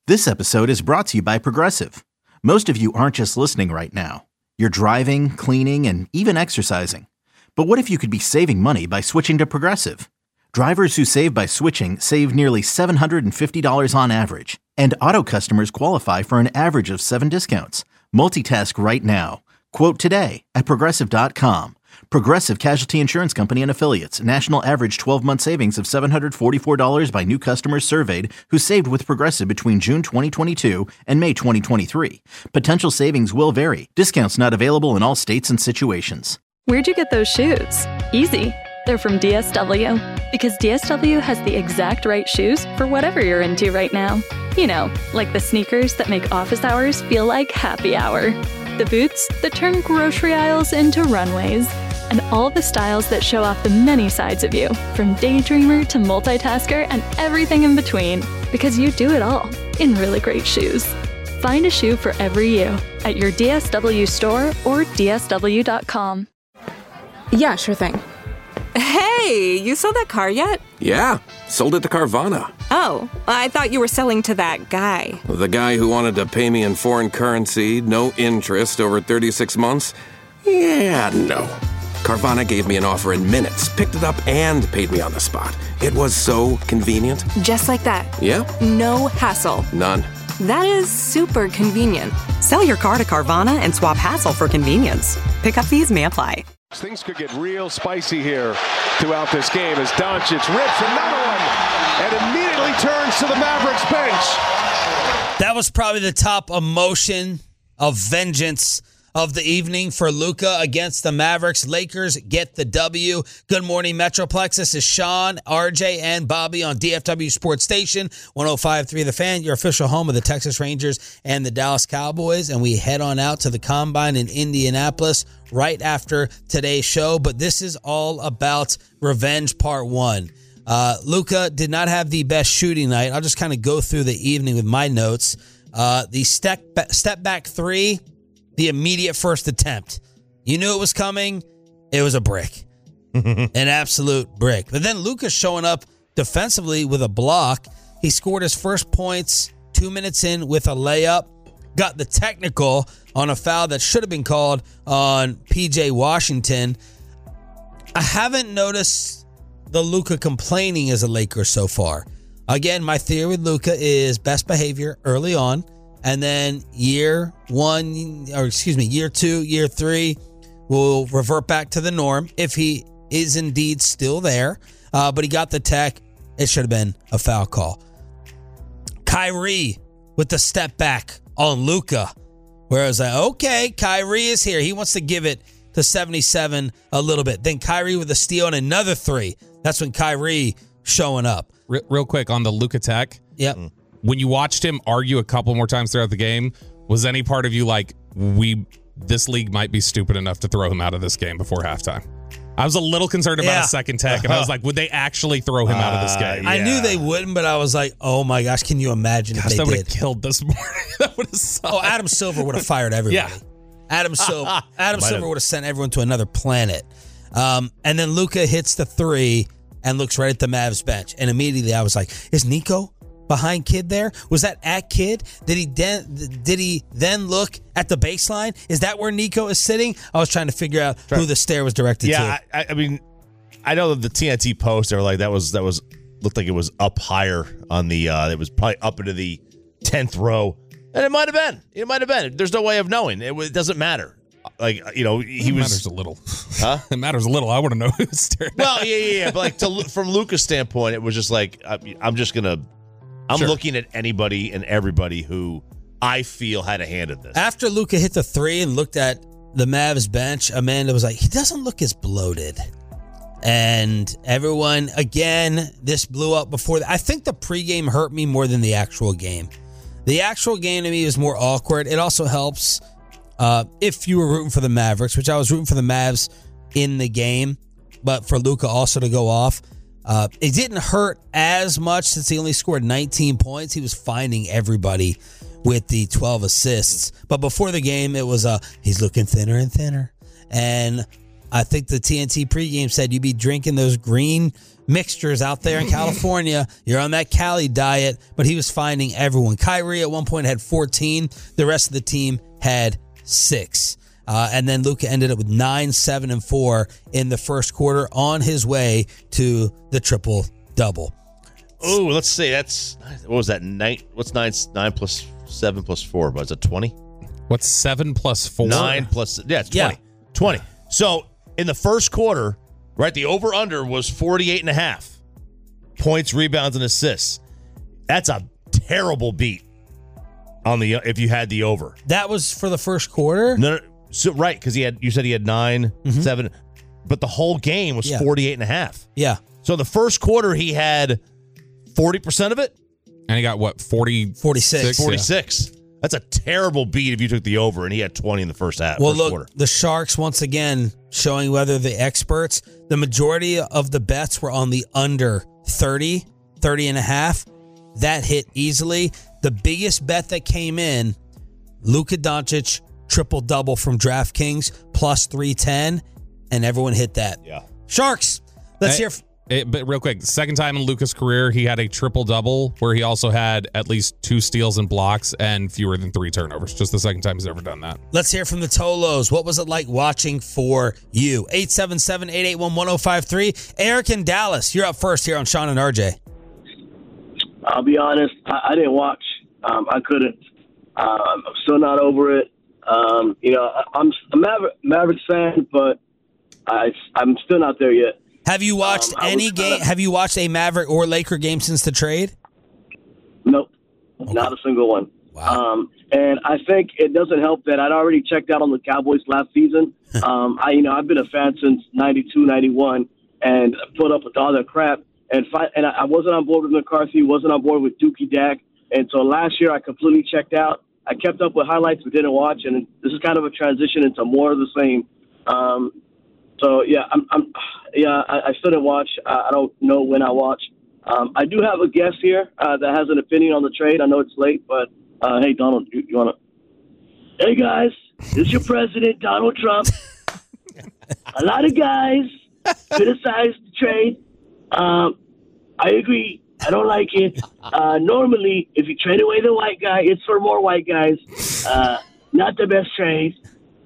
This episode is brought to you by Progressive. Most of you aren't just listening right now. You're driving, cleaning, and even exercising. But what if you could be saving money by switching to Progressive? Drivers who save by switching save nearly $750 on average. And auto customers qualify for an average of 7 discounts. Multitask right now. Quote today at Progressive.com. Progressive Casualty Insurance Company and Affiliates. National average 12-month savings of $744 by new customers surveyed who saved with Progressive between June 2022 and May 2023. Potential savings will vary. Discounts not available in all states and situations. Where'd you get those shoes? Easy. They're from DSW. Because DSW has the exact right shoes for whatever you're into right now. You know, like the sneakers that make office hours feel like happy hour. The boots that turn grocery aisles into runways. And all the styles that show off the many sides of you, from daydreamer to multitasker and everything in between. Because you do it all in really great shoes. Find a shoe for every you at your DSW store or DSW.com. Yeah, sure thing. Hey, you sold that car yet? Yeah, sold it to Carvana. Oh, I thought you were selling to that guy. The guy who wanted to pay me in foreign currency, no interest, over 36 months? Yeah, no. Carvana gave me an offer in minutes, picked it up, and paid me on the spot. It was so convenient. Just like that. Yeah? No hassle. None. That is super convenient. Sell your car to Carvana and swap hassle for convenience. Pickup fees may apply. Things could get real spicy here throughout this game as Doncic rips another one and immediately turns to the Mavericks bench. That was probably the top emotion of vengeance of the evening for Luka against the Mavericks. Lakers get the W. Good morning, Metroplex. This is Sean, RJ, and Bobby on DFW Sports Station, 105.3 The Fan, your official home of the Texas Rangers and the Dallas Cowboys. And we head on out to the Combine in Indianapolis right after today's show. But this is all about revenge part 1. Luka did not have the best shooting night. I'll just kind of go through the evening with my notes. The step back 3, the immediate first attempt. You knew it was coming. It was a brick. An absolute brick. But then Luka showing up defensively with a block. He scored his first points 2 minutes in with a layup. Got the technical on a foul that should have been called on PJ Washington. I haven't noticed the Luka complaining as a Laker so far. Again, my theory with Luka is best behavior early on. And then year 2, year 3, will revert back to the norm if he is indeed still there. But he got the tech. It should have been a foul call. Kyrie with the step back on Luka, where I was like, okay, Kyrie is here. He wants to give it to 77 a little bit. Then Kyrie with a steal and another 3. That's when Kyrie showing up. Real quick on the Luka tech. Yep. When you watched him argue a couple more times throughout the game, was any part of you like, this league might be stupid enough to throw him out of this game before halftime? I was a little concerned about a second tech, and I was like, would they actually throw him out of this game? Yeah. I knew they wouldn't, but I was like, oh my gosh, can you imagine if they that would did? have killed this morning. That would have sucked. Oh, Adam Silver would have fired everybody. Yeah. Adam Silver would have sent everyone to another planet. And then Luka hits the 3 and looks right at the Mavs bench. And immediately I was like, is Nico behind Kid there? Was that at Kid? Did he then look at the baseline? Is that where Nico is sitting? I was trying to figure out who the stare was directed to. Yeah, I mean, I know the TNT post, they were like, that was looked like it was up higher on the, it was probably up into the 10th row. And it might have been. It might have been. There's no way of knowing. It doesn't matter. Like, he was. It matters a little. Huh? It matters a little. I want to know who's staring. Well, yeah. But like, from Luka's standpoint, it was just like, I'm looking at anybody and everybody who I feel had a hand in this. After Luka hit the 3 and looked at the Mavs bench, Amanda was like, he doesn't look as bloated. And everyone, again, this blew up before. I think the pregame hurt me more than the actual game. The actual game to me is more awkward. It also helps if you were rooting for the Mavericks, which I was rooting for the Mavs in the game, but for Luka also to go off. It didn't hurt as much since he only scored 19 points. He was finding everybody with the 12 assists. But before the game, it was he's looking thinner and thinner. And I think the TNT pregame said you'd be drinking those green mixtures out there in California. You're on that Cali diet, but he was finding everyone. Kyrie at one point had 14. The rest of the team had 6. And then Luka ended up with 9, 7, and 4 in the first quarter on his way to the triple-double. Oh, let's see. What was that? What's 9 plus 7 plus 4? Was it 20? What's 7 plus 4? 9 plus, it's 20. Yeah. 20. So in the first quarter, right, the over-under was 48.5 points, rebounds, and assists. That's a terrible beat if you had the over. That was for the first quarter? No, so, right, because you said he had 9, 7, but the whole game was 48.5. Yeah. So the first quarter, he had 40% of it? And he got, what, 46? 46. Yeah. That's a terrible beat if you took the over, and he had 20 in the first half. Well, first look, quarter. the Sharks, once again, showing whether the experts, the majority of the bets were on the under 30 and a half. That hit easily. The biggest bet that came in, Luka Doncic, triple-double from DraftKings, plus 310, and everyone hit that. Yeah. Sharks, let's hear... But real quick, second time in Luka's career, he had a triple-double where he also had at least 2 steals and blocks and fewer than 3 turnovers. Just the second time he's ever done that. Let's hear from the Tolos. What was it like watching for you? 877-881-1053. Eric in Dallas, you're up first here on Sean and RJ. I'll be honest, I didn't watch. I couldn't. I'm still not over it. I'm a Mavericks fan, but I'm still not there yet. Have you watched any game? Have you watched a Maverick or Laker game since the trade? Nope, not a single one. Wow. And I think it doesn't help that I'd already checked out on the Cowboys last season. I've been a fan since 92, 91, and put up with all that crap. And I wasn't on board with McCarthy, wasn't on board with Dookie Dak. And so last year I completely checked out. I kept up with highlights but didn't watch, and this is kind of a transition into more of the same. So yeah, I still didn't watch. I don't know when I watch. I do have a guest here that has an opinion on the trade. I know it's late, but hey, Donald, you want to? Hey guys, this is your president, Donald Trump. A lot of guys criticized the trade. I agree. I don't like it. Normally, if you trade away the white guy, it's for more white guys. Not the best trade.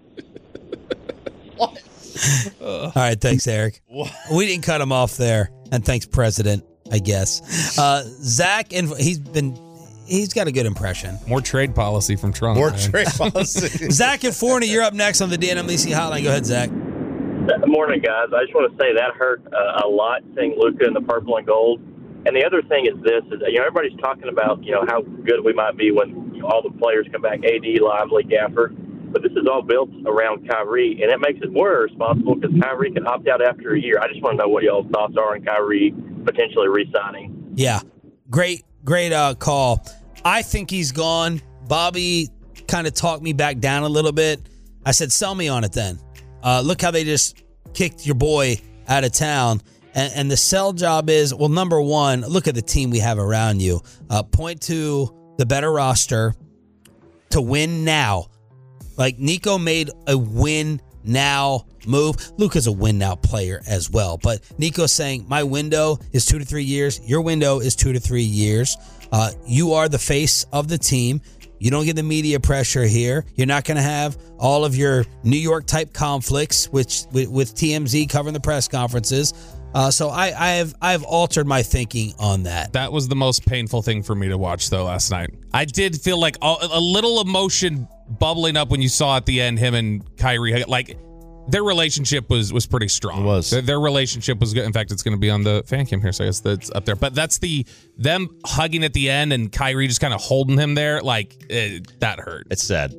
What? All right, thanks, Eric. We didn't cut him off there, and thanks, President, I guess. Zach, and he's got a good impression. More trade policy from Trump. More trade policy. Zach and Forney, you're up next on the Dan and Lisi Hotline. Go ahead, Zach. Good morning, guys. I just want to say that hurt a lot, seeing Luka in the purple and gold. And the other thing is this: everybody's talking about how good we might be when all the players come back, AD, Lively, Gaffer. But this is all built around Kyrie, and it makes it more irresponsible because Kyrie can opt out after a year. I just want to know what y'all's thoughts are on Kyrie potentially re-signing. Yeah, great call. I think he's gone. Bobby kind of talked me back down a little bit. I said, sell me on it then. Look how they just kicked your boy out of town. And the sell job is, well, number one, look at the team we have around you. Point to the better roster to win now. Like, Nico made a win now move. Luka's a win now player as well. But Nico's saying, my window is 2 to 3 years. Your window is 2 to 3 years. You are the face of the team. You don't get the media pressure here. You're not going to have all of your New York type conflicts, with TMZ covering the press conferences. So I have altered my thinking on that. That was the most painful thing for me to watch, though, last night. I did feel like a little emotion bubbling up when you saw at the end him and Kyrie. Like, their relationship was pretty strong. It was. Their relationship was good. In fact, it's going to be on the fan cam here, so I guess that's up there. But that's them hugging at the end and Kyrie just kind of holding him there. Like, that hurt. It's sad.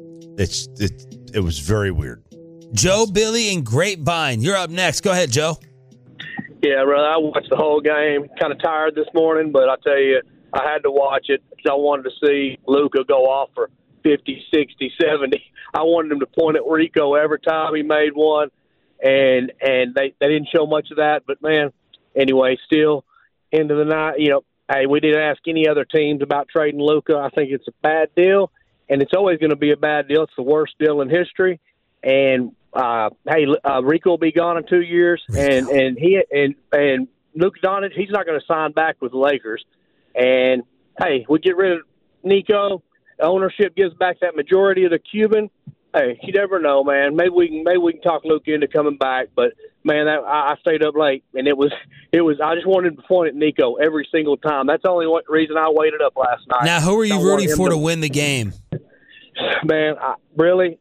It was very weird. Joe, Billy, and Grapevine. You're up next. Go ahead, Joe. Yeah, brother, I watched the whole game. Kind of tired this morning, but I tell you, I had to watch it because I wanted to see Luka go off for 50, 60, 70. I wanted him to point at Rico every time he made one, and they didn't show much of that. But, man, anyway, still, end of the night, hey, we didn't ask any other teams about trading Luka. I think it's a bad deal, and it's always going to be a bad deal. It's the worst deal in history. And Rico will be gone in 2 years, and Luka Doncic, he's not going to sign back with the Lakers. And hey, we get rid of Nico. Ownership gives back that majority of the Cuban. Hey, you never know, man. Maybe we can talk Luka into coming back. But man, I stayed up late, and it was. I just wanted to point at Nico every single time. That's the only reason I waited up last night. Now, who are you rooting for to win the game? Man, I really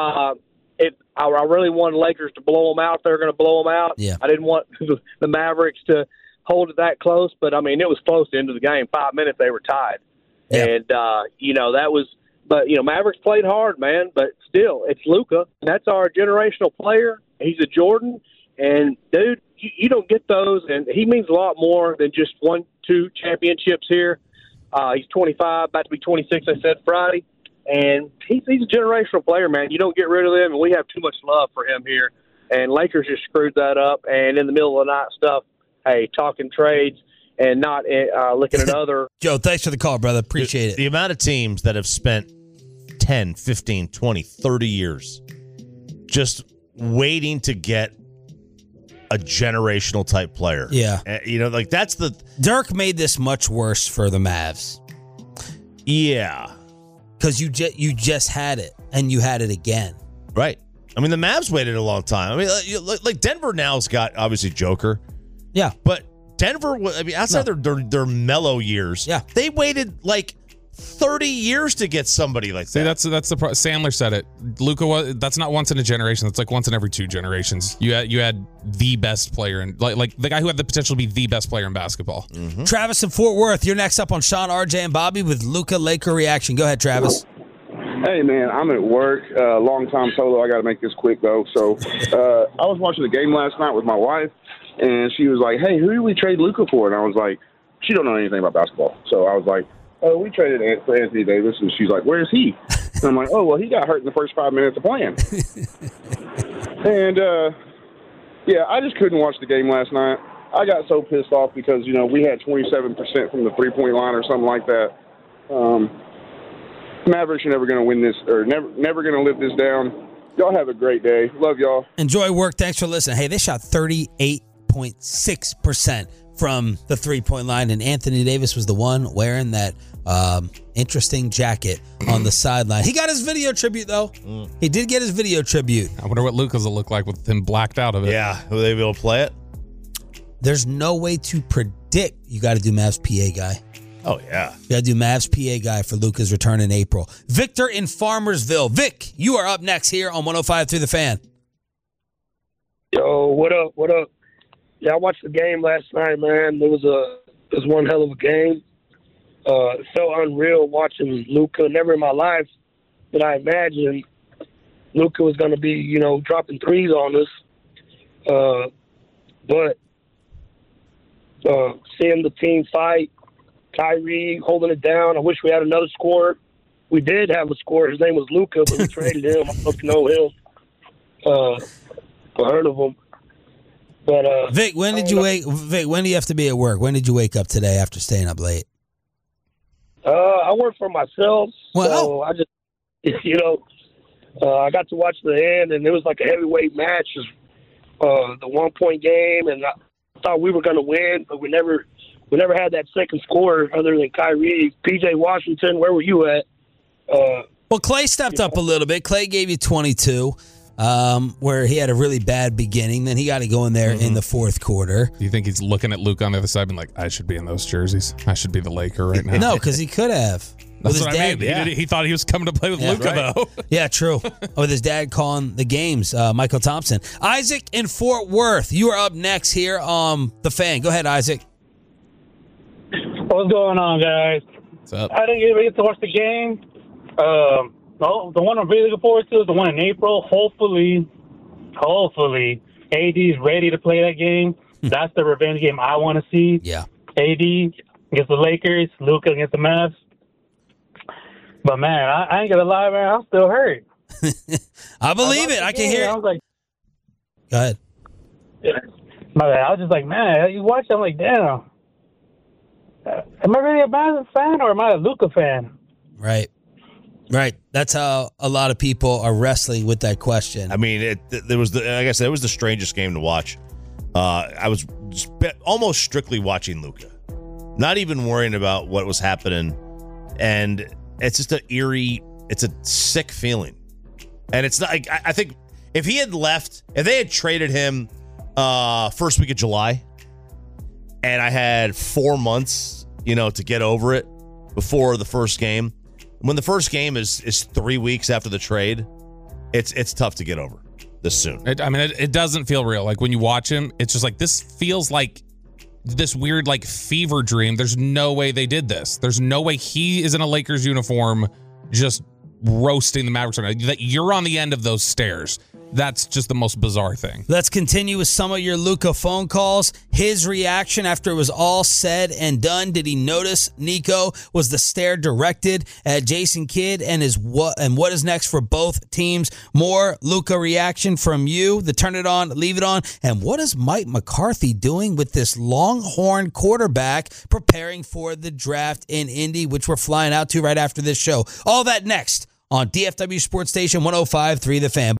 wanted Lakers to blow them out. They're going to blow them out. Yeah. I didn't want the Mavericks to hold it that close, but I mean, it was close to the end of the game. 5 minutes, they were tied. Yeah. And, that was, but, Mavericks played hard, man, but still, it's Luka. That's our generational player. He's a Jordan. And, dude, you don't get those, and he means a lot more than just 1-2 championships here. He's 25, about to be 26, I said Friday. And he's a generational player, man. You don't get rid of him, and we have too much love for him here. And Lakers just screwed that up. And in the middle of the night stuff, hey, talking trades and not looking at other. Joe, thanks for the call, brother. Appreciate it. The amount of teams that have spent 10, 15, 20, 30 years just waiting to get a generational type player. Yeah. That's the. Dirk made this much worse for the Mavs. Yeah. Because you just had it, and you had it again. Right. I mean, the Mavs waited a long time. I mean, like Denver now's got, obviously, Joker. Yeah. But Denver, outside their mellow years, they waited like 30 years to get somebody like that. See, that's the Sandler said it. Luka that's not once in a generation. That's like once in every 2 generations. You had the best player, and like the guy who had the potential to be the best player in basketball. Mm-hmm. Travis in Fort Worth, you're next up on Sean, RJ, and Bobby with Luka Laker reaction. Go ahead, Travis. Hey, man, I'm at work. Long time solo. I got to make this quick, though. So I was watching the game last night with my wife, and she was like, hey, who did we trade Luka for? And I was like, she don't know anything about basketball. So I was like, oh, we traded for Anthony Davis. And she's like, where is he? And I'm like, oh, well, he got hurt in the first 5 minutes of playing. And, I just couldn't watch the game last night. I got so pissed off because, we had 27% from the three-point line or something like that. Mavericks are never going to win this, or never going to live this down. Y'all have a great day. Love y'all. Enjoy work. Thanks for listening. Hey, they shot 38.6% from the three-point line, and Anthony Davis was the one wearing that interesting jacket on the sideline. He got his video tribute, though. He did get his video tribute. I wonder what Luka's will look like with him blacked out of it. Yeah, will they be able to play it? There's no way to predict. You got to do Mavs PA guy. Oh, yeah. You got to do Mavs PA guy for Luka's return in April. Victor in Farmersville. Vic, you are up next here on 105 through the Fan. Yo, what up? What up? Yeah, I watched the game last night, man. It was one hell of a game. It felt unreal watching Luka. Never in my life did I imagine Luka was going to be, dropping threes on us. But seeing the team fight, Kyrie holding it down. I wish we had another scorer. We did have a scorer. His name was Luka, but we traded him. I don't know if you know him. I heard of him. But Vic, when did you wake? Vic, when do you have to be at work? When did you wake up today after staying up late? I work for myself, so I just, I got to watch the end, and it was like a heavyweight match. The 1-point game, and I thought we were going to win, but we never had that second scorer other than Kyrie. PJ Washington, where were you at? Well, Clay stepped up a little bit. Clay gave you 22, where he had a really bad beginning. Then he got to go in there in the fourth quarter. Do you think he's looking at Luke on the other side and like, I should be in those jerseys? I should be the Laker right now. No, because he could have. That's what I mean. He thought he was coming to play with Luka, though. Yeah, true. With his dad calling the games, Michael Thompson. Isaac in Fort Worth, you are up next here on The Fan. Go ahead, Isaac. What's going on, guys? What's up? I didn't get to watch the game. The one I'm really looking forward to is the one in April. Hopefully, AD is ready to play that game. That's the revenge game I want to see. Yeah. AD against the Lakers, Luka against the Mavs. But, man, I ain't going to lie, man. I'm still hurt. I believe it. I can hear it. I was like, go ahead. Yeah. My bad. I was just like, man, you watch it, I'm like, damn. Am I really a Mavs fan or am I a Luka fan? Right. Right. That's how a lot of people are wrestling with that question. I mean, there was like I said, it was the strangest game to watch. I was almost strictly watching Luka, not even worrying about what was happening, and it's just it's a sick feeling, and it's not. I think if he had left, if they had traded him first week of July, and I had 4 months, to get over it before the first game. When the first game is 3 weeks after the trade, it's tough to get over this soon. It doesn't feel real. Like when you watch him, it's just like this feels like this weird like fever dream. There's no way they did this. There's no way he is in a Lakers uniform just roasting the Mavericks. That you're on the end of those stairs. That's just the most bizarre thing. Let's continue with some of your Luka phone calls. His reaction after it was all said and done. Did he notice Nico? Was the stare directed at Jason Kidd and what is next for both teams? More Luka reaction from you. The turn it on, leave it on. And what is Mike McCarthy doing with this Longhorn quarterback preparing for the draft in Indy, which we're flying out to right after this show? All that next on DFW Sports Station 105.3 The Fan.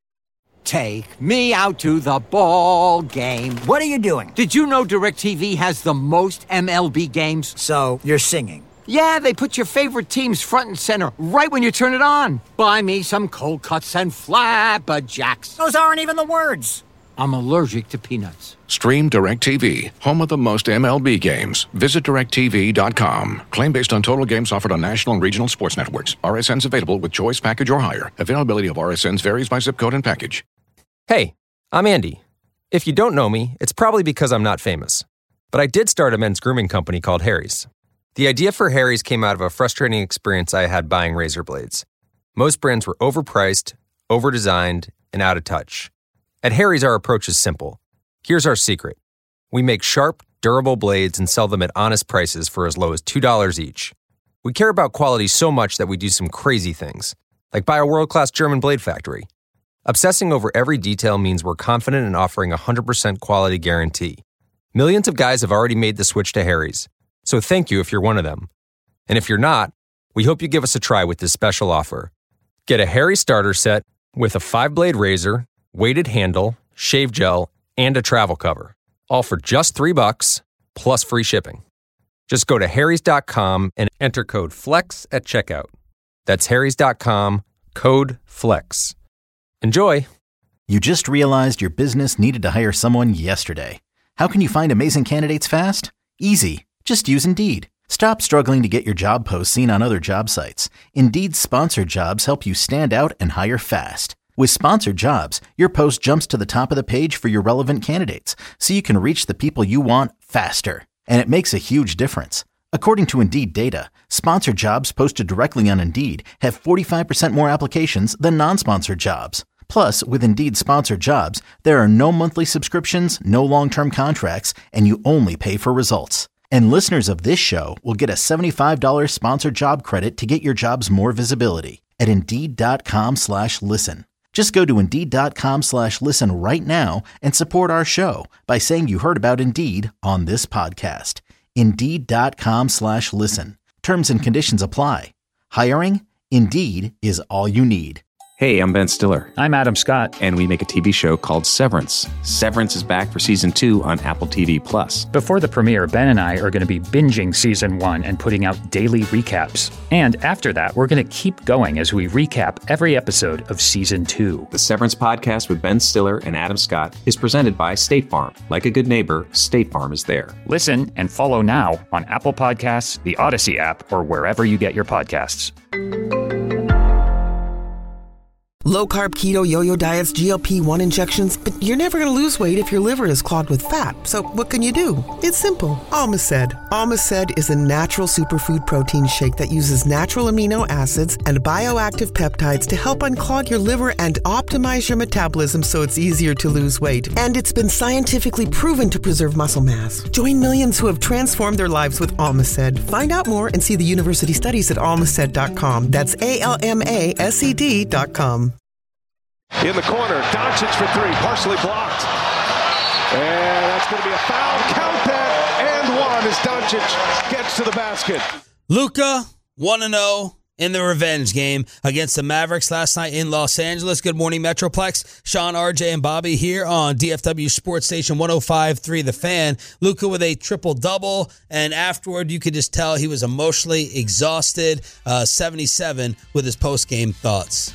Take me out to the ball game. What are you doing? Did you know DirecTV has the most MLB games? So, you're singing. Yeah, they put your favorite teams front and center right when you turn it on. Buy me some cold cuts and flapjacks. Those aren't even the words. I'm allergic to peanuts. Stream DirecTV, home of the most MLB games. Visit DirecTV.com. Claim based on total games offered on national and regional sports networks. RSNs available with choice package or higher. Availability of RSNs varies by zip code and package. Hey, I'm Andy. If you don't know me, it's probably because I'm not famous. But I did start a men's grooming company called Harry's. The idea for Harry's came out of a frustrating experience I had buying razor blades. Most brands were overpriced, overdesigned, and out of touch. At Harry's, our approach is simple. Here's our secret. We make sharp, durable blades and sell them at honest prices for as low as $2 each. We care about quality so much that we do some crazy things, like buy a world-class German blade factory. Obsessing over every detail means we're confident in offering a 100% quality guarantee. Millions of guys have already made the switch to Harry's, so thank you if you're one of them. And if you're not, we hope you give us a try with this special offer. Get a Harry's starter set with a 5-blade razor, weighted handle, shave gel, and a travel cover. All for just $3 plus free shipping. Just go to harrys.com and enter code FLEX at checkout. That's harrys.com, code FLEX. Enjoy. You just realized your business needed to hire someone yesterday. How can you find amazing candidates fast? Easy. Just use Indeed. Stop struggling to get your job posts seen on other job sites. Indeed's sponsored jobs help you stand out and hire fast. With sponsored jobs, your post jumps to the top of the page for your relevant candidates, so you can reach the people you want faster. And it makes a huge difference. According to Indeed data, sponsored jobs posted directly on Indeed have 45% more applications than non-sponsored jobs. Plus, with Indeed sponsored jobs, there are no monthly subscriptions, no long-term contracts, and you only pay for results. And listeners of this show will get a $75 sponsored job credit to get your jobs more visibility at Indeed.com/listen. Just go to Indeed.com/listen right now and support our show by saying you heard about Indeed on this podcast. Indeed.com/listen. Terms and conditions apply. Hiring? Indeed is all you need. Hey, I'm Ben Stiller. I'm Adam Scott. And we make a TV show called Severance. Severance is back for season 2 on Apple TV+. Before the premiere, Ben and I are going to be binging season 1 and putting out daily recaps. And after that, we're going to keep going as we recap every episode of season 2. The Severance podcast with Ben Stiller and Adam Scott is presented by State Farm. Like a good neighbor, State Farm is there. Listen and follow now on Apple Podcasts, the Odyssey app, or wherever you get your podcasts. Low-carb keto yo-yo diets, GLP-1 injections, but you're never going to lose weight if your liver is clogged with fat. So what can you do? It's simple. Almaced. Almaced is a natural superfood protein shake that uses natural amino acids and bioactive peptides to help unclog your liver and optimize your metabolism so it's easier to lose weight. And it's been scientifically proven to preserve muscle mass. Join millions who have transformed their lives with Almaced. Find out more and see the university studies at almaced.com. That's ALMASED.com. In the corner, Doncic for 3, partially blocked. And that's going to be a foul. Count that, and 1 as Doncic gets to the basket. Luka, 1-0 in the revenge game against the Mavericks last night in Los Angeles. Good morning, Metroplex. Sean, RJ, and Bobby here on DFW Sports Station 105.3 The Fan. Luka with a triple-double, and afterward you could just tell he was emotionally exhausted. 77 with his post-game thoughts.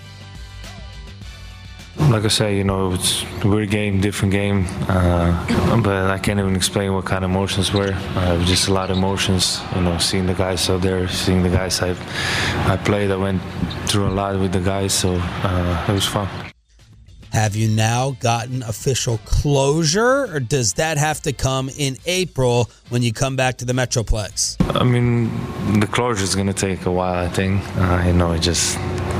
Like I say, it's a weird game, different game, but I can't even explain what kind of emotions were. Just a lot of emotions, seeing the guys out there, seeing the guys I played. I went through a lot with the guys, so it was fun. Have you now gotten official closure, or does that have to come in April when you come back to the Metroplex? I mean, the closure is going to take a while, I think. It just...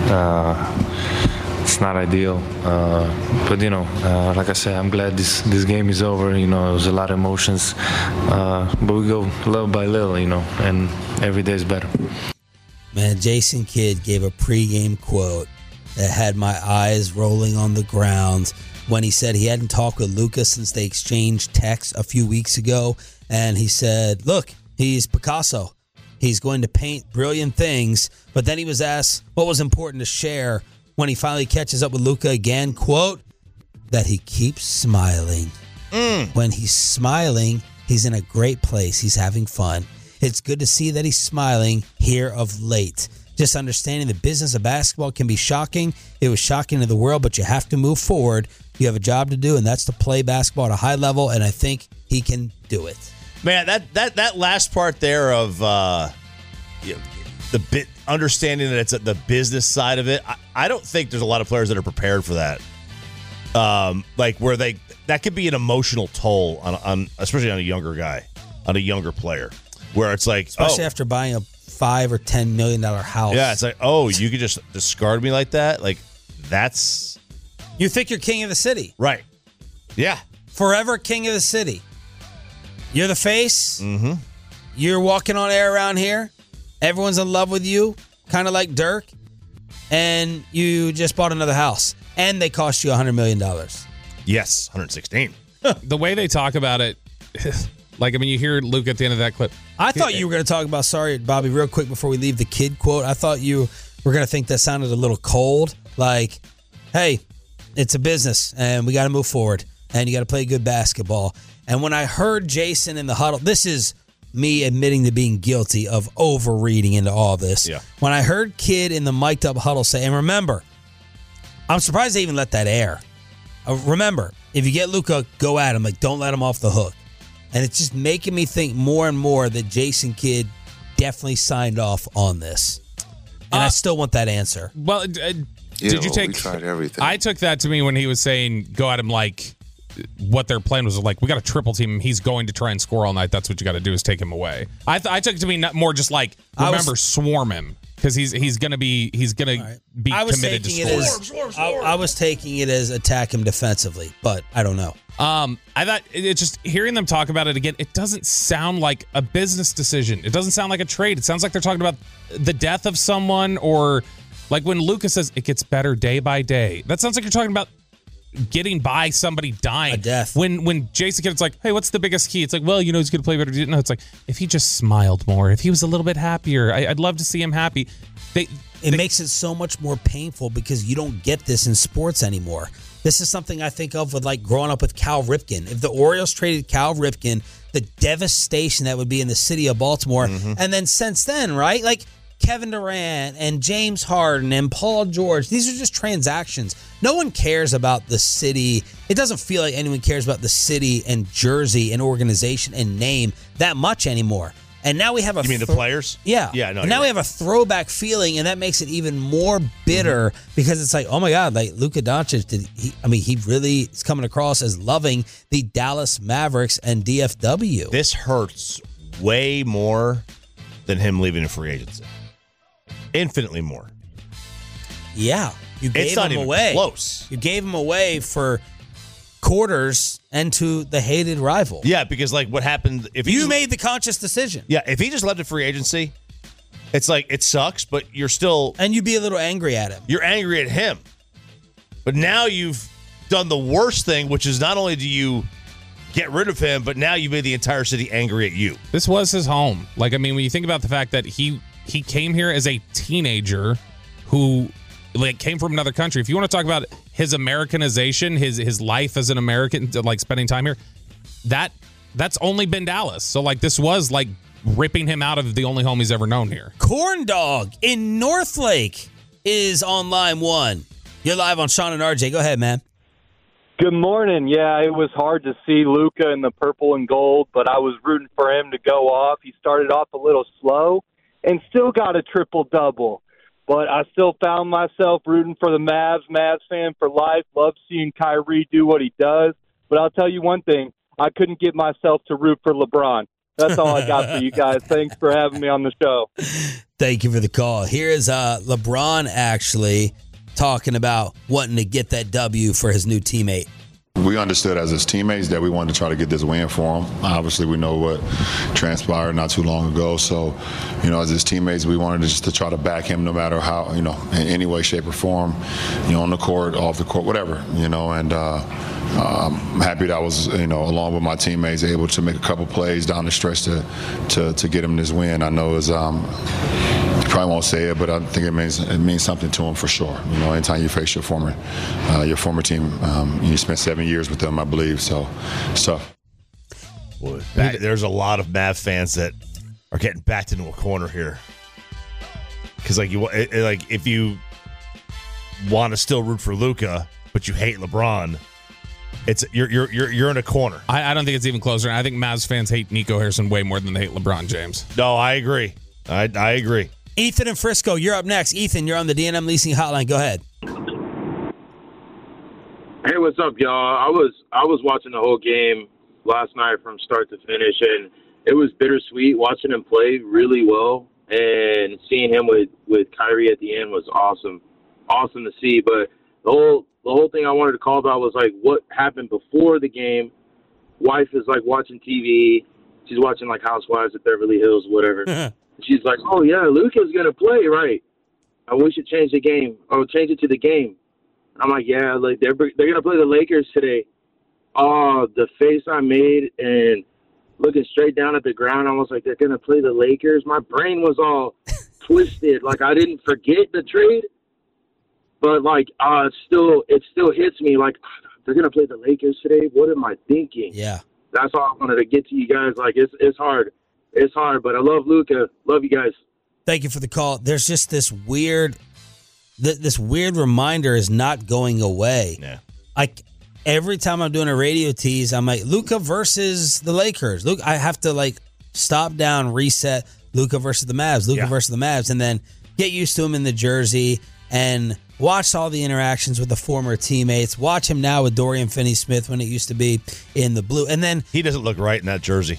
it's not ideal, but like I said, I'm glad this game is over. It was a lot of emotions, but we go little by little, and every day is better. Man, Jason Kidd gave a pregame quote that had my eyes rolling on the ground when he said he hadn't talked with Luka since they exchanged texts a few weeks ago, and he said, "Look, he's Picasso. He's going to paint brilliant things." But then he was asked what was important to share when he finally catches up with Luka again, quote, that he keeps smiling. When he's smiling, he's in a great place. He's having fun. It's good to see that he's smiling here of late. Just understanding the business of basketball can be shocking. It was shocking to the world, but you have to move forward. You have a job to do, and that's to play basketball at a high level, and I think he can do it. Man, that last part there of the bit understanding that it's the business side of it. I don't think there's a lot of players that are prepared for that. Where that could be an emotional toll on especially on a younger guy, on a younger player, where it's like, especially after buying a $5 or $10 million house. Yeah, it's like, you could just discard me like that. Like, that's... You think you're king of the city. Right. Yeah. Forever king of the city. You're the face. Mm-hmm. You're walking on air around here. Everyone's in love with you, kind of like Dirk. And you just bought another house. And they cost you $100 million. Yes, 116. The way they talk about it, you hear Luke at the end of that clip. I thought you were going to talk about, sorry, Bobby, real quick before we leave the Kid quote. I thought you were going to think that sounded a little cold. Like, hey, it's a business and we got to move forward and you got to play good basketball. And when I heard Jason in the huddle, this is me admitting to being guilty of overreading into all this. Yeah. When I heard Kid in the mic'd up huddle say, and remember, I'm surprised they even let that air. Remember, if you get Luka, go at him. Like, don't let him off the hook. And it's just making me think more and more that Jason Kidd definitely signed off on this. And I still want that answer. Well, did you take... We tried everything. I took that to mean when he was saying, go at him like... What their plan was like, we got a triple team. He's going to try and score all night. That's what you got to do is take him away. I took it to mean more just like, remember, swarm him because he's gonna be committed to score. I was taking it as attack him defensively, but I don't know. I thought it's just hearing them talk about it again. It doesn't sound like a business decision. It doesn't sound like a trade. It sounds like they're talking about the death of someone, or like when Lucas says it gets better day by day. That sounds like you're talking about getting by somebody dying. A death. When Jason Kidd's like, hey, what's the biggest key? It's like, well, he's going to play better. No, it's like, if he just smiled more, if he was a little bit happier, I'd love to see him happy. It makes it so much more painful because you don't get this in sports anymore. This is something I think of with like growing up with Cal Ripken. If the Orioles traded Cal Ripken, the devastation that would be in the city of Baltimore. Mm-hmm. And then since then, right? Like Kevin Durant and James Harden and Paul George, these are just transactions. No one cares about the city. It doesn't feel like anyone cares about the city and jersey and organization and name that much anymore. And now we have You mean the players? Yeah. Yeah, no. And now we have a throwback feeling, and that makes it even more bitter because it's like, oh my God, like Luka Doncic, he really is coming across as loving the Dallas Mavericks and DFW. This hurts way more than him leaving a free agency. Infinitely more. Yeah. You gave it's not him even away. Close. You gave him away for quarters and to the hated rival. Yeah, because like what happened if you made the conscious decision. Yeah, if he just left a free agency, it's like it sucks, but you're still and you'd be a little angry at him. You're angry at him. But now you've done the worst thing, which is not only do you get rid of him, but now you made the entire city angry at you. This was his home. Like, I mean, when you think about the fact that he he came here as a teenager who like came from another country. If you want to talk about his Americanization, his life as an American, like spending time here, that's only been Dallas. So like this was like ripping him out of the only home he's ever known here. Corn Dog in Northlake is on line 1. You're live on Sean and RJ. Go ahead, man. Good morning. Yeah, it was hard to see Luka in the purple and gold, but I was rooting for him to go off. He started off a little slow and still got a triple-double. But I still found myself rooting for the Mavs. Mavs fan for life. Love seeing Kyrie do what he does. But I'll tell you one thing. I couldn't get myself to root for LeBron. That's all I got for you guys. Thanks for having me on the show. Thank you for the call. Here is LeBron actually talking about wanting to get that W for his new teammate. We understood as his teammates that we wanted to try to get this win for him. Obviously, we know what transpired not too long ago. So, as his teammates, we wanted just to try to back him no matter how, in any way, shape, or form, on the court, off the court, whatever, and I'm happy that I was, along with my teammates, able to make a couple plays down the stretch to get him this win. I know it's probably won't say it, but I think it means something to him for sure. Anytime you face your former team, you spent 7 years with them, I believe. So it's tough. Boy, there's a lot of Mav fans that are getting backed into a corner here because, if you want to still root for Luka, but you hate LeBron, you're in a corner. I don't think it's even closer. I think Mavs fans hate Nico Harrison way more than they hate LeBron James. No, I agree. I agree. Ethan in Frisco, you're up next. Ethan, you're on the D&M Leasing Hotline. Go ahead. Hey, what's up, y'all? I was watching the whole game last night from start to finish, and it was bittersweet watching him play really well, and seeing him with Kyrie at the end was awesome to see. But the whole thing I wanted to call about was like what happened before the game. Wife is like watching TV. She's watching like Housewives of Beverly Hills, whatever. She's like, "Oh yeah, Luka's gonna play, right? We should change the game. Oh, change it to the game." I'm like, "Yeah, like they're gonna play the Lakers today." Oh, the face I made and looking straight down at the ground, I was like, "They're gonna play the Lakers." My brain was all twisted. Like I didn't forget the trade, but like it still hits me. Like they're gonna play the Lakers today. What am I thinking? Yeah, that's all I wanted to get to you guys. Like it's hard. It's hard, but I love Luka. Love you guys. Thank you for the call. There's just this weird reminder is not going away. Yeah. Every time I'm doing a radio tease, I'm like, Luka versus the Lakers. Look, I have to stop down, reset Luka versus the Mavs, versus the Mavs, and then get used to him in the jersey and watch all the interactions with the former teammates. Watch him now with Dorian Finney-Smith when it used to be in the blue. And then he doesn't look right in that jersey.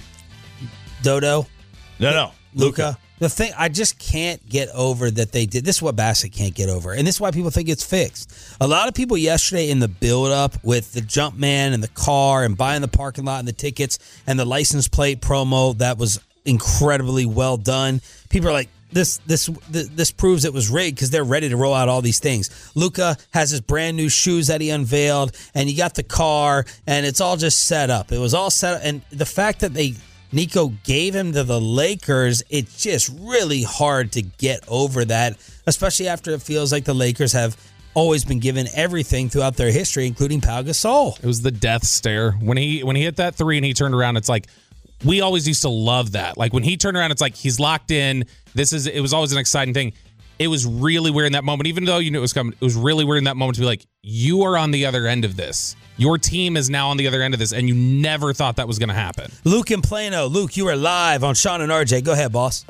Dodo? No. Luka. The thing, I just can't get over that they did. This is what Bassett can't get over. And this is why people think it's fixed. A lot of people yesterday in the build-up with the jump man and the car and buying the parking lot and the tickets and the license plate promo, that was incredibly well done. People are like, this proves it was rigged because they're ready to roll out all these things. Luka has his brand new shoes that he unveiled, and you got the car, and it's all just set up. It was all set up. And the fact that Nico gave him to the Lakers, it's just really hard to get over that, especially after it feels like the Lakers have always been given everything throughout their history, including Pau Gasol. It was the death stare. When he hit that three and he turned around, it's like, we always used to love that. Like when he turned around, it's like he's locked in. It was always an exciting thing. It was really weird in that moment, even though you knew it was coming. It was really weird in that moment to be like, you are on the other end of this. Your team is now on the other end of this, and you never thought that was going to happen. Luke in Plano. Luke, you are live on Sean and RJ. Go ahead, boss.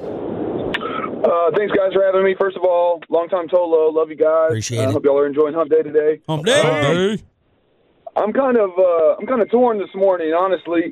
Thanks, guys, for having me. First of all, long-time Tolo. Love you guys. Appreciate it. Hope y'all are enjoying Hump Day today. Hump Day. I'm kind of torn this morning, honestly.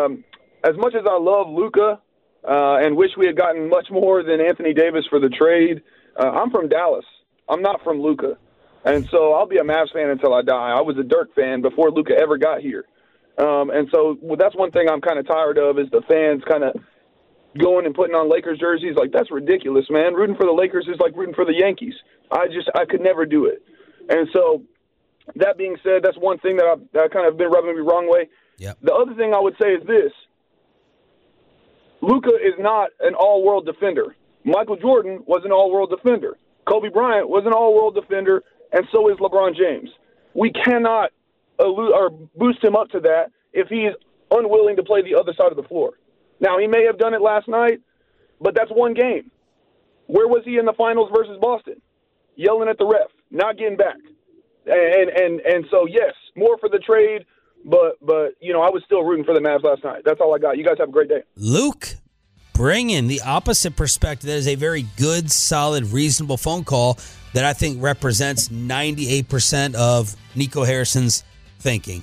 As much as I love Luka and wish we had gotten much more than Anthony Davis for the trade, I'm from Dallas. I'm not from Luka. And so I'll be a Mavs fan until I die. I was a Dirk fan before Luka ever got here. And so that's one thing I'm kind of tired of is the fans kind of going and putting on Lakers jerseys. Like, that's ridiculous, man. Rooting for the Lakers is like rooting for the Yankees. I could never do it. And so that being said, that's one thing that kind of been rubbing me the wrong way. Yep. The other thing I would say is this. Luka is not an all-world defender. Michael Jordan was an all-world defender. Kobe Bryant was an all-world defender, and so is LeBron James. We cannot boost him up to that if he's unwilling to play the other side of the floor. Now, he may have done it last night, but that's one game. Where was he in the finals versus Boston? Yelling at the ref, not getting back. And so, yes, more for the trade, but I was still rooting for the Mavs last night. That's all I got. You guys have a great day. Luke, bring in the opposite perspective. That is a very good, solid, reasonable phone call that I think represents 98% of Nico Harrison's thinking.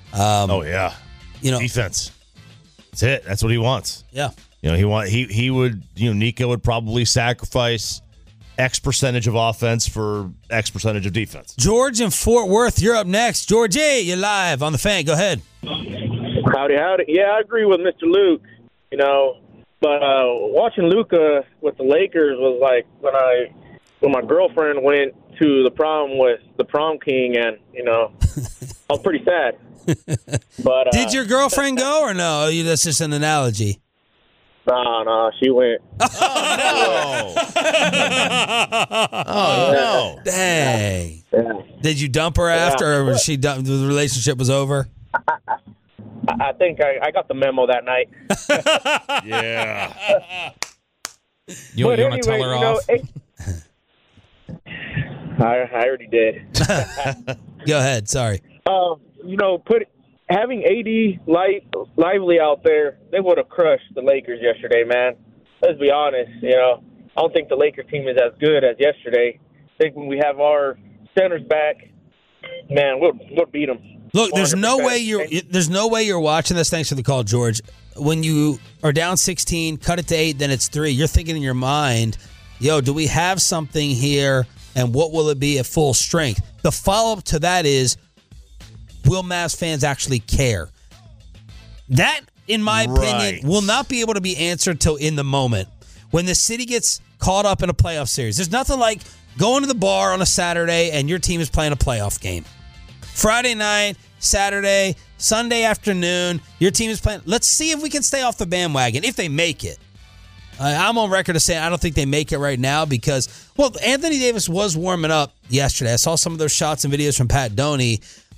Defense. That's it. That's what he wants. Yeah. Nico would probably sacrifice X percentage of offense for X percentage of defense. George in Fort Worth, you're up next. George, you're live on the Fan. Go ahead. Howdy. Yeah, I agree with Mr. Luke, but watching Luka with the Lakers was like when my girlfriend went to the prom with the prom king, and, I was pretty sad. But did your girlfriend go or no? That's just an analogy. No, she went. Oh, no. Dang. Yeah. Did you dump her after, or was she done? The relationship was over? I think I got the memo that night. Yeah. You want to tell her off? I already did. Go ahead. Sorry. Having AD Lively out there, they would have crushed the Lakers yesterday, man. Let's be honest. I don't think the Lakers team is as good as yesterday. I think when we have our centers back, man, we'll beat them. Look, there's no way you're watching this. Thanks for the call, George. When you are down 16, cut it to 8, then it's 3. You're thinking in your mind, do we have something here, and what will it be at full strength? The follow-up to that is, will Mavs fans actually care? That, in my opinion, will not be able to be answered till in the moment. When the city gets caught up in a playoff series, there's nothing like going to the bar on a Saturday and your team is playing a playoff game. Friday night, Saturday, Sunday afternoon, your team is playing. Let's see if we can stay off the bandwagon, if they make it. I'm on record as saying I don't think they make it right now because, Anthony Davis was warming up yesterday. I saw some of those shots and videos from Pat Doney.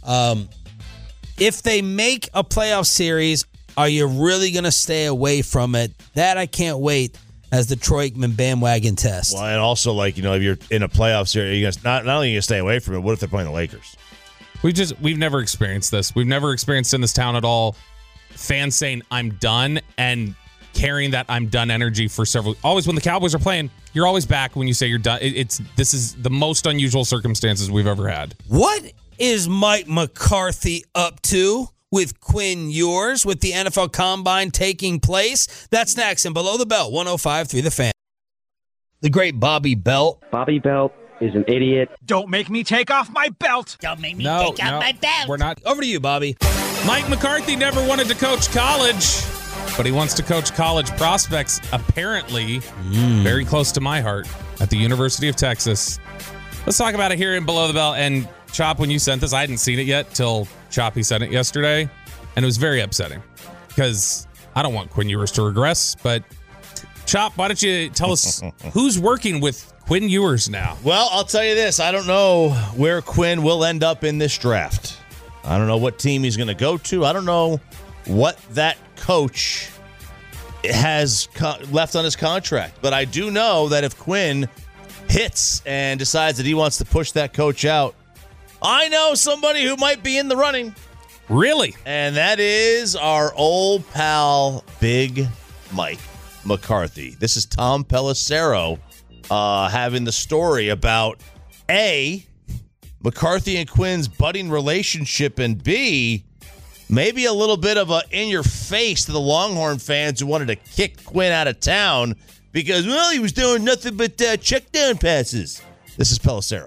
If they make a playoff series, are you really going to stay away from it? That I can't wait as the Troy Aikman bandwagon test. Well, and also, if you're in a playoff series, you're not only are you going to stay away from it, what if they're playing the Lakers? We've never experienced this. We've never experienced in this town at all fans saying, I'm done, and carrying that I'm done energy for several. Always when the Cowboys are playing, you're always back when you say you're done. This is the most unusual circumstances we've ever had. What is Mike McCarthy up to with Quinn Ewers with the NFL Combine taking place? That's next and Below the Belt, 105.3 The Fan. The great Bobby Belt. Bobby Belt is an idiot. Don't make me take off my belt. Don't make me take off my belt. We're not. Over to you, Bobby. Mike McCarthy never wanted to coach college, but he wants to coach college prospects, apparently very close to my heart, at the University of Texas. Let's talk about it here in Below the Belt. And Chop, when you sent this, I hadn't seen it yet till Choppy sent it yesterday, and it was very upsetting because I don't want Quinn Ewers to regress, but Chop, why don't you tell us who's working with Quinn Ewers now? Well, I'll tell you this. I don't know where Quinn will end up in this draft. I don't know what team he's going to go to. I don't know what that coach has left on his contract. But I do know that if Quinn hits and decides that he wants to push that coach out, I know somebody who might be in the running. Really? And that is our old pal, Big Mike McCarthy. This is Tom Pelissero having the story about A, McCarthy and Quinn's budding relationship, and B, maybe a little bit of a in-your-face to the Longhorn fans who wanted to kick Quinn out of town because, well, he was doing nothing but check-down passes. This is Pelissero.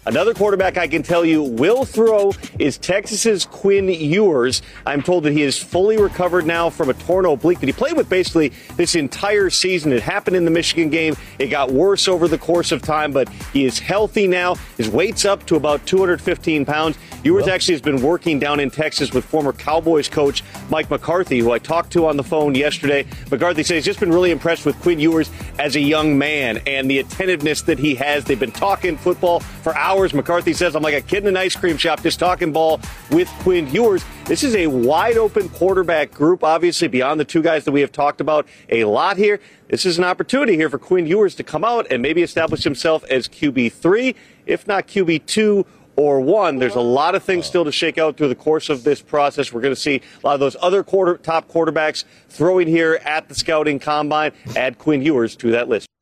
Another quarterback I can tell you will throw is Texas's Quinn Ewers. I'm told that he is fully recovered now from a torn oblique that he played with basically this entire season. It happened in the Michigan game. It got worse over the course of time, but he is healthy now. His weight's up to about 215 pounds. Ewers actually has been working down in Texas with former Cowboys coach Mike McCarthy, who I talked to on the phone yesterday. McCarthy says he's just been really impressed with Quinn Ewers as a young man and the attentiveness that he has. They've been talking football for hours. McCarthy says, I'm like a kid in an ice cream shop just talking ball with Quinn Ewers. This is a wide open quarterback group, obviously, beyond the two guys that we have talked about a lot here. This is an opportunity here for Quinn Ewers to come out and maybe establish himself as QB3, if not QB2 or 1. There's a lot of things still to shake out through the course of this process. We're going to see a lot of those other top quarterbacks throwing here at the scouting combine. Add Quinn Ewers to that list.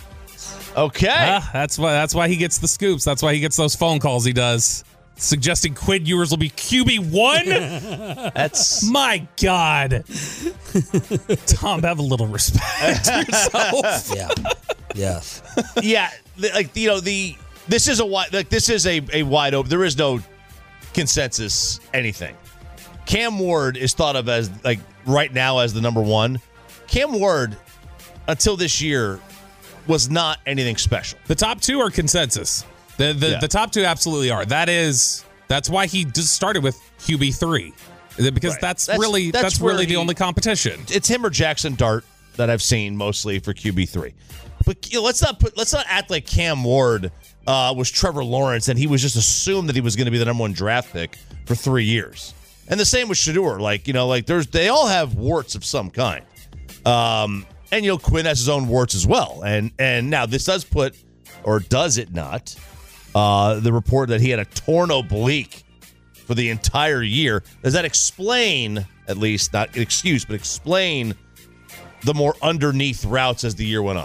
Okay. That's why he gets the scoops. That's why he gets those phone calls he does. Suggesting Quinn Ewers will be QB1? That's... My God. Tom, have a little respect for yourself. Yeah. Yeah. This is a wide open. There is no consensus anything. Cam Ward is thought of as right now as the number one. Cam Ward, until this year, was not anything special. The top two are consensus. The top two absolutely are. That's why he just started with QB3, because that's really the only competition. It's him or Jackson Dart that I've seen mostly for QB3. But let's not act like Cam Ward was Trevor Lawrence and he was just assumed that he was going to be the number one draft pick for 3 years. And the same with Shedeur. They all have warts of some kind. And Quinn has his own warts as well. And now this does put, or does it not, the report that he had a torn oblique for the entire year. Does that explain, at least, not excuse, but explain the more underneath routes as the year went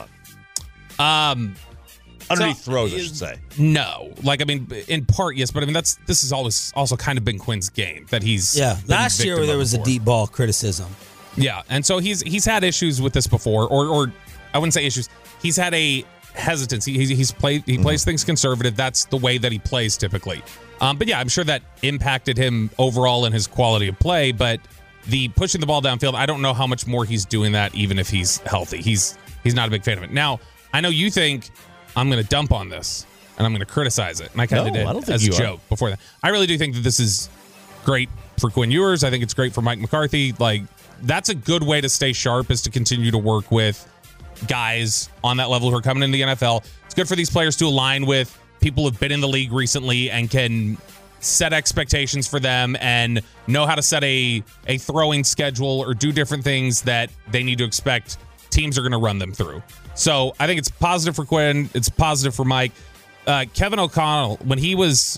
on? Underneath throws, I should say. No. In part, yes, but this has always also kind of been Quinn's game, that he's last year there was a deep ball criticism. Yeah, and so he's had issues with this before, or I wouldn't say issues. He's had a hesitancy. He plays things conservative. That's the way that he plays typically. But yeah, I'm sure that impacted him overall in his quality of play. But the pushing the ball downfield, I don't know how much more he's doing that, even if he's healthy. He's not a big fan of it. Now, I know you think I'm going to dump on this and I'm going to criticize it, and I kind of did as a joke before that. I really do think that this is great for Quinn Ewers. I think it's great for Mike McCarthy. That's a good way to stay sharp, is to continue to work with guys on that level who are coming into the NFL. It's good for these players to align with people who've been in the league recently and can set expectations for them and know how to set a throwing schedule or do different things that they need to expect teams are going to run them through. So I think it's positive for Quinn. It's positive for Mike. Kevin O'Connell, when he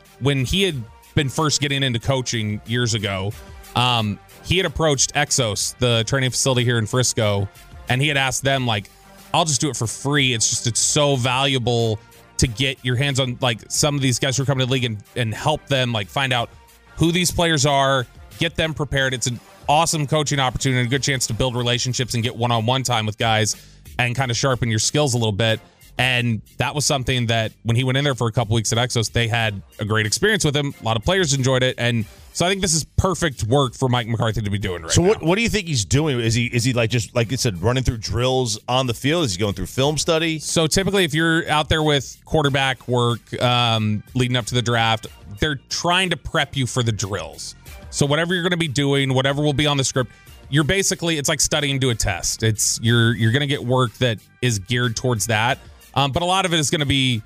had been first getting into coaching years ago, he had approached Exos, the training facility here in Frisco, and he had asked them, I'll just do it for free. It's so valuable to get your hands on some of these guys who are coming to the league and help them find out who these players are, get them prepared. It's an awesome coaching opportunity, a good chance to build relationships and get one-on-one time with guys and kind of sharpen your skills a little bit. And that was something that when he went in there for a couple weeks at Exos, they had a great experience with him. A lot of players enjoyed it. And so I think this is perfect work for Mike McCarthy to be doing right now. So what do you think he's doing? Is he just like you said, running through drills on the field? Is he going through film study? So typically if you're out there with quarterback work leading up to the draft, they're trying to prep you for the drills. So whatever you're going to be doing, whatever will be on the script, you're basically, it's like studying to a test. It's you're going to get work that is geared towards that. But a lot of it is going to be,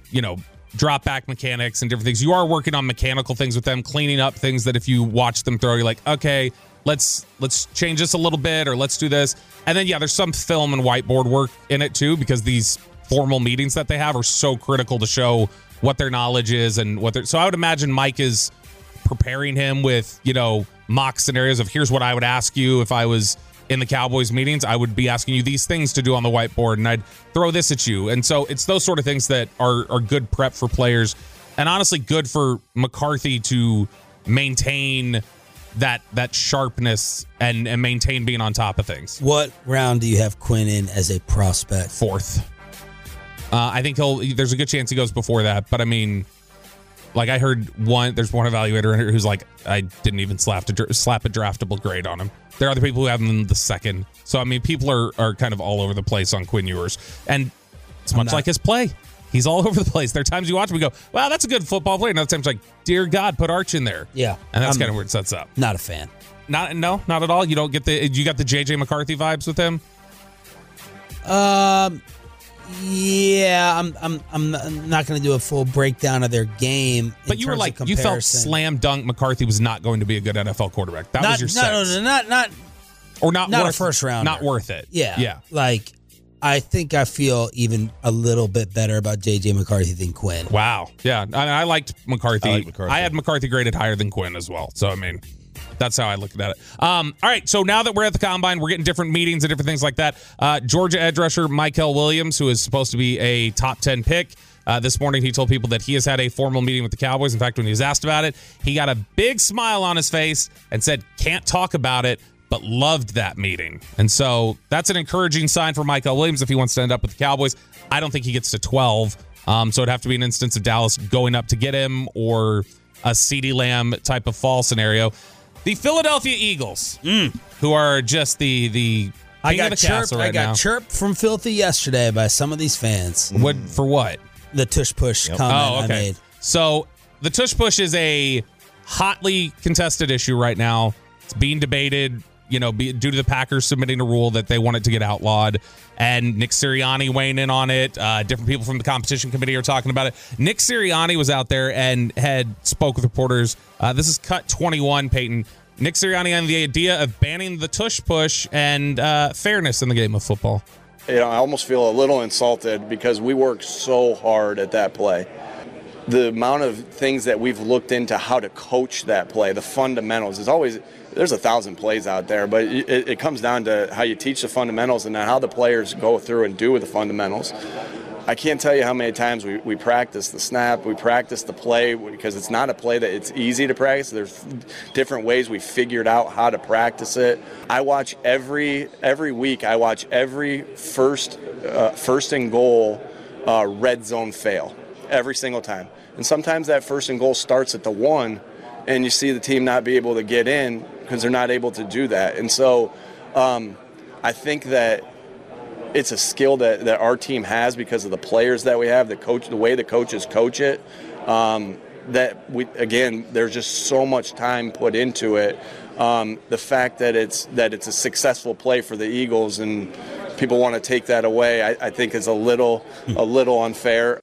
drop back mechanics and different things. You are working on mechanical things with them, cleaning up things that if you watch them throw, you're like, okay, let's change this a little bit, or let's do this. And then, there's some film and whiteboard work in it too, because these formal meetings that they have are so critical to show what their knowledge is and what they're. So I would imagine Mike is preparing him with, mock scenarios of here's what I would ask you if I was in the Cowboys meetings. I would be asking you these things to do on the whiteboard, and I'd throw this at you. And so it's those sort of things that are good prep for players, and honestly good for McCarthy to maintain that sharpness and maintain being on top of things. What round do you have Quinn in as a prospect? 4th. I think there's a good chance he goes before that, but I mean, Like I heard there's one evaluator in here who's like, I didn't even slap a draftable grade on him. There are other people who have him in the second. So, I mean, people are kind of all over the place on Quinn Ewers. And it's much like his play. He's all over the place. There are times you watch him and go, wow, that's a good football player. And other times like, dear God, put Arch in there. Yeah. And that's kind of where it sets up. Not a fan. Not at all. You don't get you got the JJ McCarthy vibes with him? Yeah, I'm not going to do a full breakdown of their game. But you were like, you felt slam dunk McCarthy was not going to be a good NFL quarterback. That was your sense. Not a first round. Not worth it. Yeah. Like, I think I feel even a little bit better about J.J. McCarthy than Quinn. Wow. Yeah, I liked McCarthy. I had McCarthy graded higher than Quinn as well. So, I mean, that's how I looked at it. All right, so now that we're at the Combine, we're getting different meetings and different things like that. Georgia edge rusher Michael Williams, who is supposed to be a top 10 pick, this morning he told people that he has had a formal meeting with the Cowboys. In fact, when he was asked about it, he got a big smile on his face and said, can't talk about it, but loved that meeting. And so that's an encouraging sign for Michael Williams if he wants to end up with the Cowboys. I don't think he gets to 12, so it'd have to be an instance of Dallas going up to get him or a CeeDee Lamb type of fall scenario. The Philadelphia Eagles, who are just the king of the castle right now. I got chirped from Filthy yesterday by some of these fans. For what? The tush push comment I made. So the tush push is a hotly contested issue right now. It's being debated, due to the Packers submitting a rule that they want it to get outlawed, and Nick Sirianni weighing in on it. Different people from the competition committee are talking about it. Nick Sirianni was out there and had spoke with reporters. This is cut 21, Peyton. Nick Sirianni on the idea of banning the tush push and fairness in the game of football. I almost feel a little insulted because we worked so hard at that play. The amount of things that we've looked into how to coach that play, the fundamentals, there's 1,000 plays out there, but it comes down to how you teach the fundamentals and then how the players go through and do with the fundamentals. I can't tell you how many times we practice the snap, we practice the play, because it's not a play that it's easy to practice. There's different ways we figured out how to practice it. I watch every week. I watch every first and goal red zone fail every single time, and sometimes that first and goal starts at the 1, and you see the team not be able to get in because they're not able to do that. And so I think that it's a skill that our team has because of the players that we have, the way the coaches coach it. There's just so much time put into it. The fact that it's a successful play for the Eagles and people want to take that away, I think is a little unfair.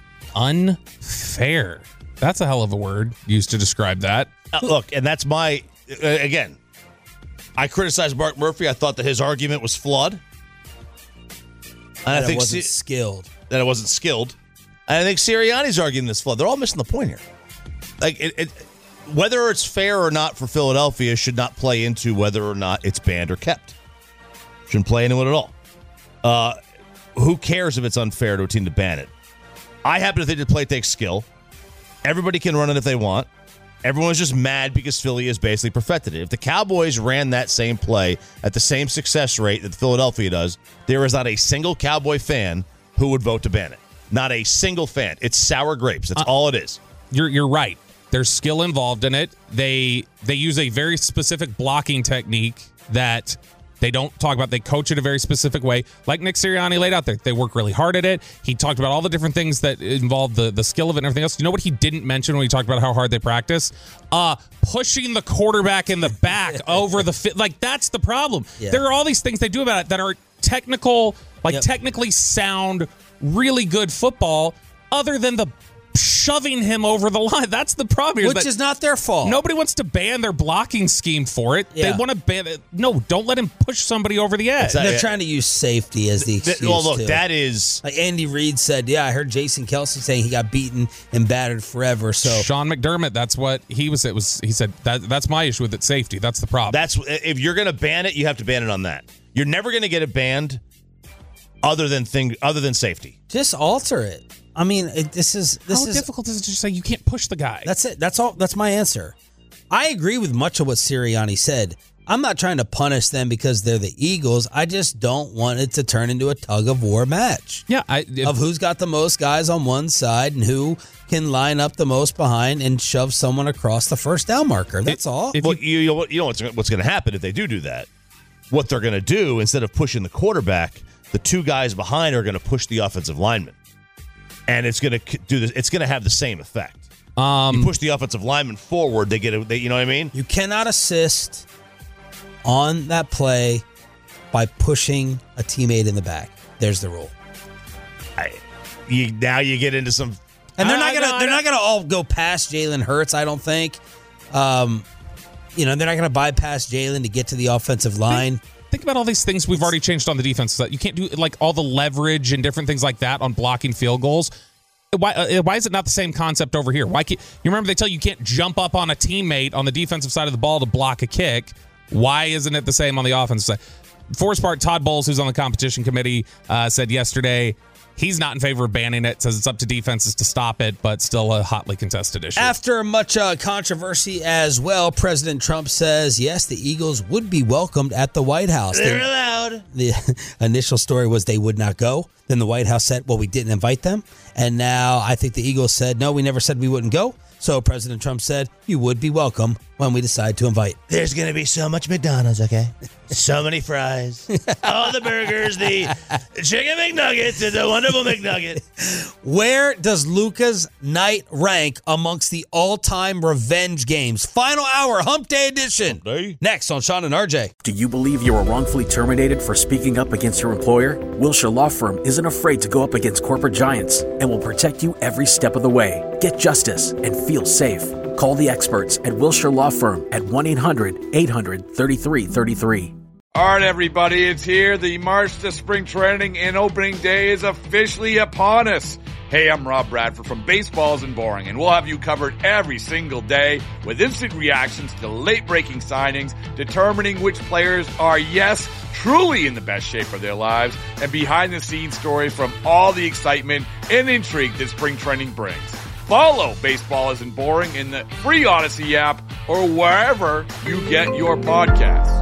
Unfair. That's a hell of a word used to describe that. Look, and that's my again. I criticized Mark Murphy. I thought that his argument was flawed. And I think it wasn't skilled. That it wasn't skilled. And I think Sirianni's argument is flawed. They're all missing the point here. Like whether it's fair or not for Philadelphia should not play into whether or not it's banned or kept. Shouldn't play into it at all. Who cares if it's unfair to a team to ban it? I happen to think the play takes skill. Everybody can run it if they want. Everyone's just mad because Philly has basically perfected it. If the Cowboys ran that same play at the same success rate that Philadelphia does, there is not a single Cowboy fan who would vote to ban it. Not a single fan. It's sour grapes. That's all it is. You're right. There's skill involved in it. They use a very specific blocking technique that they don't talk about. They coach it a very specific way, like Nick Sirianni laid out there. They work really hard at it. He talked about all the different things that involve the skill of it and everything else. You know what he didn't mention when he talked about how hard they practice? Pushing the quarterback in the back over the fit. Like, that's the problem. Yeah. There are all these things they do about it that are technical, technically sound, really good football, other than the shoving him over the line. That's the problem here. Which is not their fault. Nobody wants to ban their blocking scheme for it. Yeah. They want to ban it. No, don't let him push somebody over the edge. They're trying to use safety as the excuse. Well, look, that is... Like Andy Reid said, I heard Jason Kelce saying he got beaten and battered forever. So Sean McDermott, that's what he was. He said, that's my issue with it, safety. That's the problem. If you're going to ban it, you have to ban it on that. You're never going to get it banned other than safety. Just alter it. I mean, how difficult is it to say you can't push the guy? That's it. That's all. That's my answer. I agree with much of what Sirianni said. I'm not trying to punish them because they're the Eagles. I just don't want it to turn into a tug-of-war match. Yeah, of who's got the most guys on one side and who can line up the most behind and shove someone across the first down marker. That's all. Well, you know what's going to happen if they do that? What they're going to do, instead of pushing the quarterback, the two guys behind are going to push the offensive lineman. And it's going to do this. It's going to have the same effect. You push the offensive lineman forward, you know what I mean? You cannot assist on that play by pushing a teammate in the back. There's the rule. Now you get into some, and they're not gonna all go past Jalen Hurts. I don't think. They're not gonna bypass Jalen to get to the offensive line. Think about all these things we've already changed on the defense. You can't do like all the leverage and different things like that on blocking field goals. Why is it not the same concept over here? You remember they tell you can't jump up on a teammate on the defensive side of the ball to block a kick. Why isn't it the same on the offensive side? Forest Park, Todd Bowles, who's on the competition committee, said yesterday he's not in favor of banning it, says it's up to defenses to stop it, but still a hotly contested issue. After much controversy as well, President Trump says, yes, the Eagles would be welcomed at the White House. They're allowed. The initial story was they would not go. Then the White House said, well, we didn't invite them. And now I think the Eagles said, no, we never said we wouldn't go. So President Trump said, you would be welcome when we decide to invite. There's going to be so much McDonald's, okay? So many fries. All the burgers, the chicken McNuggets, the wonderful McNugget. Where does Luka's night rank amongst the all-time revenge games? Final hour, Hump Day edition. Next on Sean and RJ. Do you believe you were wrongfully terminated for speaking up against your employer? Wilshire Law Firm isn't afraid to go up against corporate giants and will protect you every step of the way. Get justice and feel safe. Call the experts at Wilshire Law Firm at 1-800-800-3333. All right, everybody, it's here. The March to Spring Training and Opening Day is officially upon us. Hey, I'm Rob Bradford from Baseballs and Boring, and we'll have you covered every single day with instant reactions to late-breaking signings, determining which players are, yes, truly in the best shape of their lives, and behind-the-scenes story from all the excitement and intrigue that spring training brings. Follow Baseball Isn't Boring in the free Odyssey app or wherever you get your podcasts.